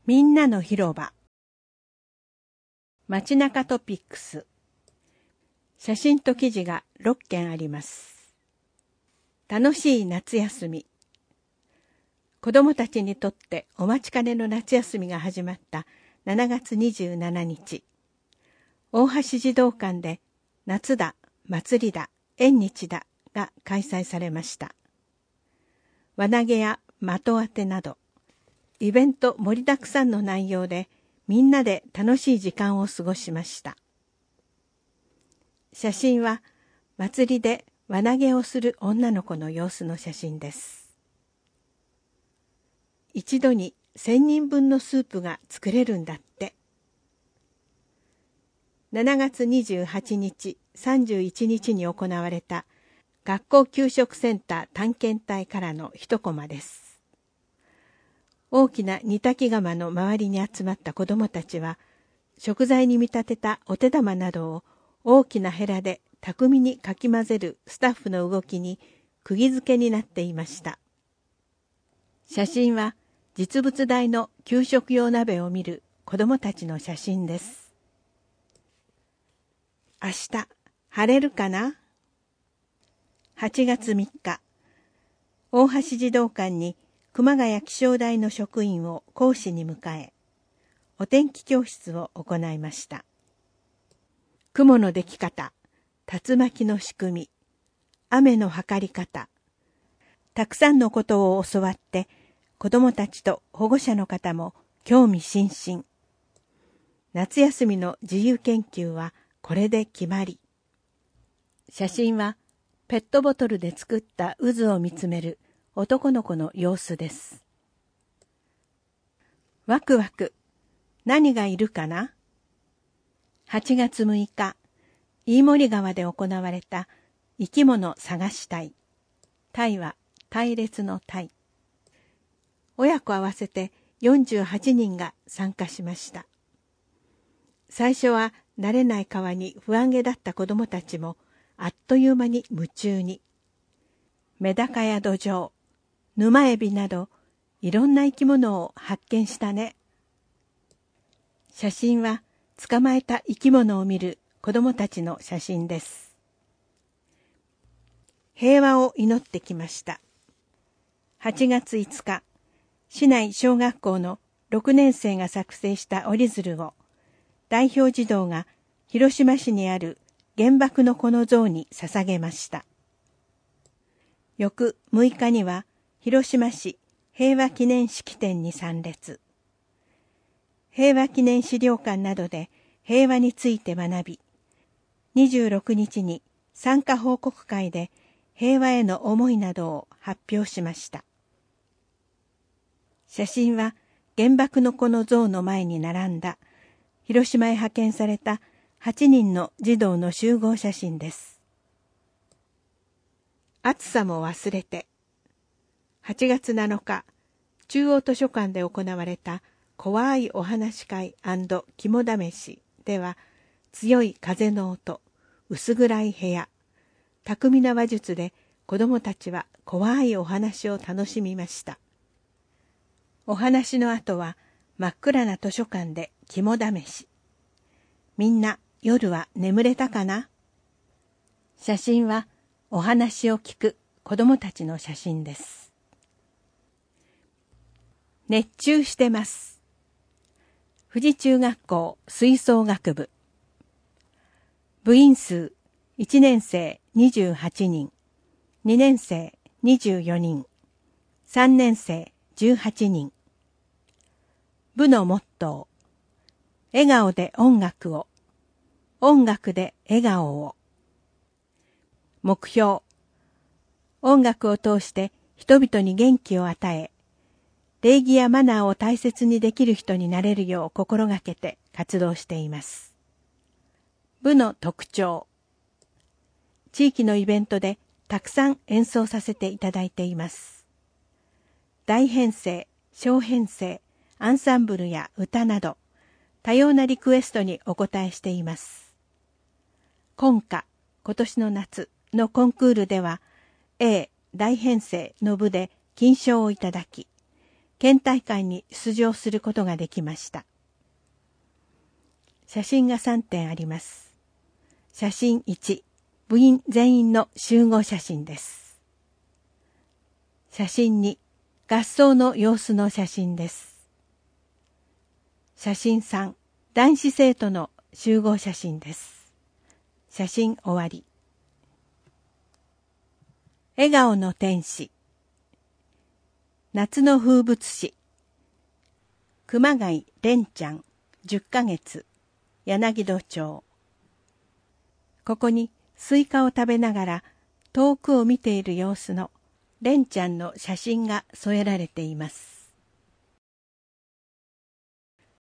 みんなの広場。街中トピックス。写真と記事が6件あります。楽しい夏休み。子どもたちにとってお待ちかねの夏休みが始まった7月27日。大橋児童館で夏だ、祭りだ、縁日だが開催されました。輪投げや的当てなど、イベント盛りだくさんの内容でみんなで楽しい時間を過ごしました。写真は祭りで輪投げをする女の子の様子の写真です。一度に1000人分のスープが作れるんだって。7月28日、31日に行われた学校給食センター探検隊からの一コマです。大きな煮炊き釜の周りに集まった子どもたちは、食材に見立てたお手玉などを大きなヘラで巧みにかき混ぜるスタッフの動きに釘付けになっていました。写真は実物大の給食用鍋を見る子どもたちの写真です。明日、晴れるかな？ 8 月3日、大橋児童館に熊谷気象台の職員を講師に迎え、お天気教室を行いました。雲のでき方、竜巻の仕組み、雨の測り方、たくさんのことを教わって、子どもたちと保護者の方も興味津々。夏休みの自由研究はこれで決まり。写真はペットボトルで作った渦を見つめる男の子の様子です。ワクワク、何がいるかな？ 8 月6日、飯盛川で行われた生き物探し隊。隊は隊列の隊。親子合わせて48人が参加しました。最初は慣れない川に不安げだった子どもたちもあっという間に夢中に。メダカやドジョウ、沼エビなどいろんな生き物を発見したね。写真は捕まえた生き物を見る子どもたちの写真です。平和を祈ってきました。8月5日、市内小学校の6年生が作成した折り鶴を代表児童が広島市にある原爆の子の像に捧げました。翌6日には広島市平和記念式典に参列。平和記念資料館などで平和について学び、26日に参加報告会で平和への思いなどを発表しました。写真は原爆の子の像の前に並んだ広島へ派遣された8人の児童の集合写真です。暑さも忘れて。8月7日、中央図書館で行われた怖いお話会&肝試しでは、強い風の音、薄暗い部屋、巧みな話術で子どもたちは怖いお話を楽しみました。お話の後は真っ暗な図書館で肝試し。みんな夜は眠れたかな？写真はお話を聞く子どもたちの写真です。熱中してます。富士中学校吹奏楽部。部員数1年生28人、2年生24人、3年生18人。部のモットー、笑顔で音楽を、音楽で笑顔を。目標、音楽を通して人々に元気を与え、礼儀やマナーを大切にできる人になれるよう心がけて活動しています。部の特徴、地域のイベントでたくさん演奏させていただいています。大編成、小編成、アンサンブルや歌など、多様なリクエストにお答えしています。今年の夏のコンクールでは、A 大編成の部で金賞をいただき、 県大会に出場することができました。写真が3点あります。写真1、部員全員の集合写真です。写真2、合奏の様子の写真です。写真3、男子生徒の集合写真です。写真終わり。笑顔の天使。夏の風物詩。熊谷蓮ちゃん、10ヶ月、柳戸町。ここにスイカを食べながら遠くを見ている様子の蓮ちゃんの写真が添えられています。